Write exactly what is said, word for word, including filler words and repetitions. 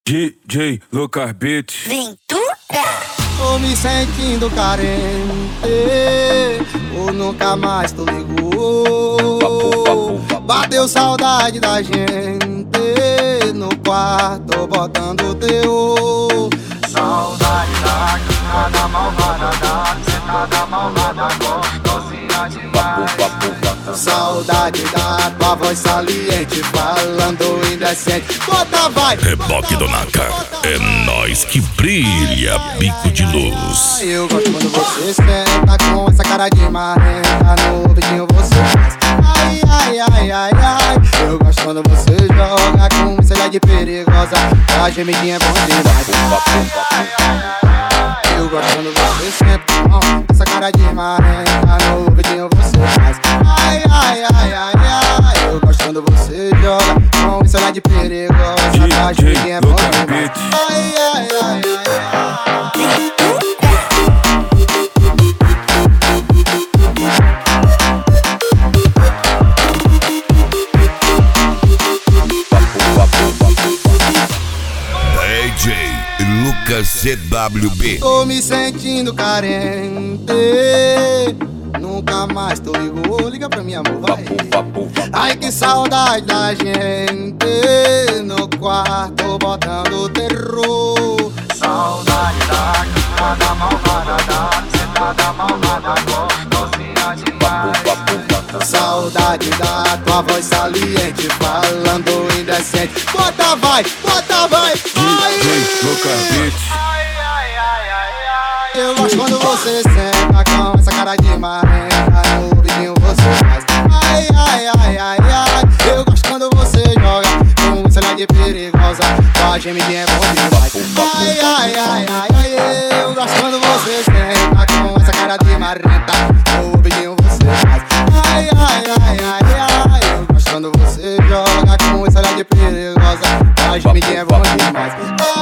D J Lucas Beats. Ventura. Tô me sentindo carente, ou nunca mais tu ligou. Bateu saudade da gente no quarto botando teu. Saudade da nada malvada, da sentada malvada, gostosinha demais. Saudade da tua voz saliente, falando indecente. Bota vai! Reboque do Naka, é nós que brilha, bico de luz. Eu gosto quando você senta com essa cara de marrenta, no ouvidinho você faz. Ai, ai, ai, ai, ai. Eu gosto quando você joga com esse olhar de perigosa, a gemidinha é bom demais. Eu gosto quando você senta com essa cara de marrenta, no ouvidinho você faz. Ai, ai, ai, ai, ai. Eu gosto quando você joga com esse olhar de perigosa, a gemidinha é bom demais. Ai, ai, ai, ai, ai. D J Lucas C W B. Tô me sentindo carente, nunca mais tu ligou. Liga pra mim, amor, vai. Ai, que saudade da gente no quarto botando terror. Saudade da nada malvada, da sentada malvada, gostosinha demais. Saudade da tua voz saliente, falando indecente. Bota vai, bota vai, D J Lucas Beats. Eu gosto quando você senta com essa cara de marrenta, no ouvidinho você faz. Ai, ai, ai, ai, ai. Eu gosto quando você joga com esse olhar de perigosa, tua gemidinha é bom demais. Ai, ai, ai, ai, ai. Eu gosto quando você senta com essa cara de marrenta, no ouvidinho você faz. Ai, ai, ai, ai, ai. Eu gosto quando você joga com esse olhar de perigosa, tua gemidinha é bom demais.